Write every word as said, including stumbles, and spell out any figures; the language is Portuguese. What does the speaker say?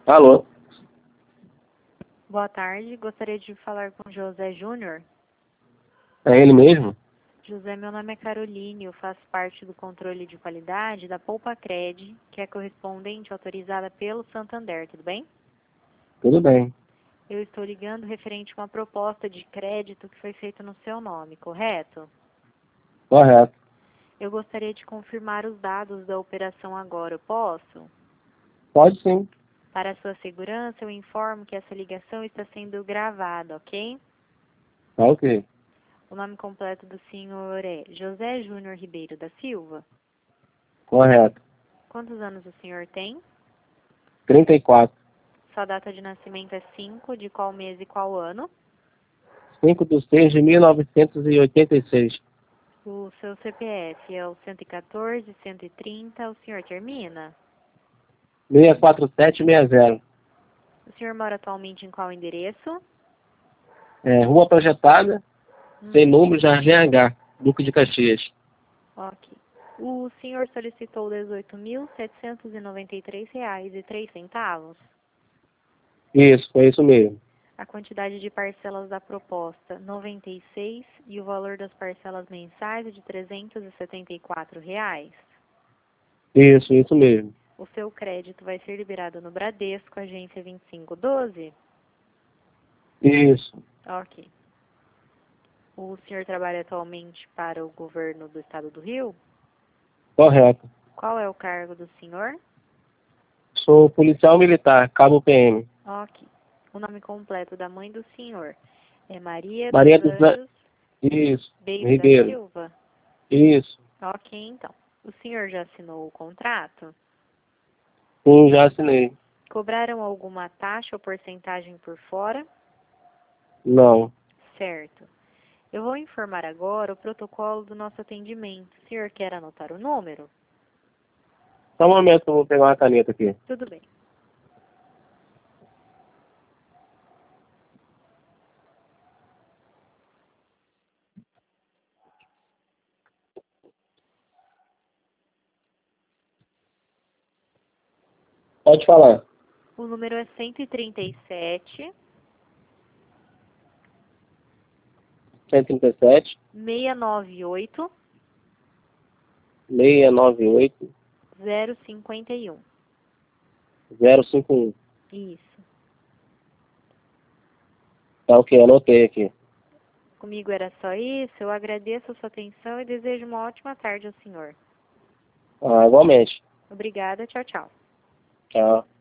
Alô? Boa tarde, gostaria de falar com José Júnior. É ele mesmo? José, meu nome é Caroline, eu faço parte do controle de qualidade da Poupa-Cred, que é correspondente autorizada pelo Santander, tudo bem? Tudo bem. Eu estou ligando referente a uma proposta de crédito que foi feita no seu nome, correto? Correto. Eu gostaria de confirmar os dados da operação agora, eu posso? Pode sim. Para a sua segurança, eu informo que essa ligação está sendo gravada, ok? Tá ok. O nome completo do senhor é José Júnior Ribeiro da Silva. Correto. Quantos anos o senhor tem? trinta e quatro. Sua data de nascimento é cinco de qual mês e qual ano? cinco de seis de mil novecentos e oitenta e seis. O seu C P F é o cento e quatorze, cento e trinta, o senhor termina? seis quatro sete seis zero. O senhor mora atualmente em qual endereço? É, Rua Projetada, Hum, sem número, Jardim H, Duque de Caxias. ok. O senhor solicitou dezoito mil setecentos e noventa e três reais e três centavos. Isso, foi isso mesmo. A quantidade de parcelas da proposta, noventa e seis, e o valor das parcelas mensais é de trezentos e setenta e quatro reais. Isso, isso mesmo. O seu crédito vai ser liberado no Bradesco, agência vinte e cinco doze? Isso. Ok. O senhor trabalha atualmente para o governo do estado do Rio? Correto. Qual é o cargo do senhor? Sou policial militar, cabo P M. Ok. O nome completo da mãe do senhor é Maria dos Maria dos An- Anjos Isso. Beiro da Ribeiro. Silva? Isso. Ok, então. O senhor já assinou o contrato? Sim, já assinei. Cobraram alguma taxa ou porcentagem por fora? Não. Certo. Eu vou informar agora o protocolo do nosso atendimento. O senhor quer anotar o número? Só um momento que eu vou pegar uma caneta aqui. Tudo bem. Pode falar. O número é cento e trinta e sete, cento e trinta e sete, seiscentos e noventa e oito, seiscentos e noventa e oito, zero cinquenta e um. zero cinco um. Isso. Tá ok, anotei aqui. Comigo era só isso. Eu agradeço a sua atenção e desejo uma ótima tarde ao senhor. Ah, igualmente. Obrigada. Tchau, tchau. Tchau.